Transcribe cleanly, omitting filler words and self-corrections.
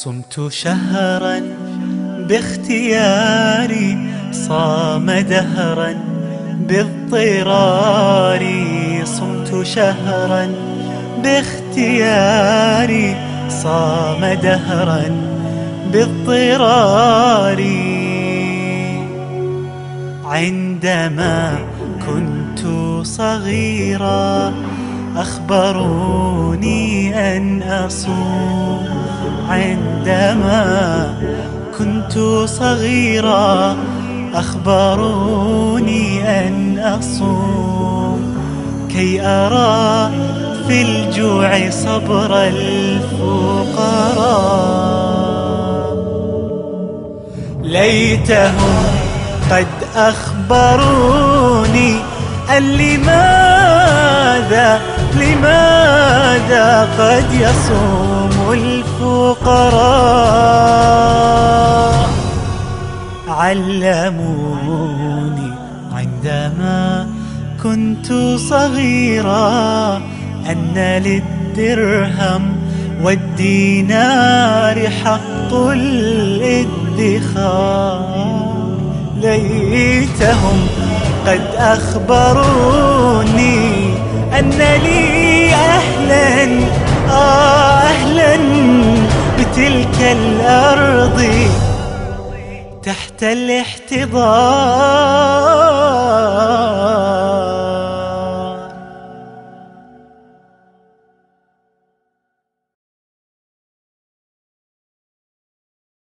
صمت شهرا باختياري، صام دهرا باضطراري. صمت شهرا باختياري، صام دهرا باضطراري. عندما كنت صغيرا أخبروني أن أصوم. عندما كنت صغيرا أخبروني أن أصوم، كي أرى في الجوع صبر الفقراء. ليتهم قد أخبروني أن لماذا قد يصوم الفقراء. علموني عندما كنت صغيرا أن للدرهم والدينار حق الادخار. ليتهم قد أخبروني أن لي أهلا بتلك الأرض تحت الاحتضار.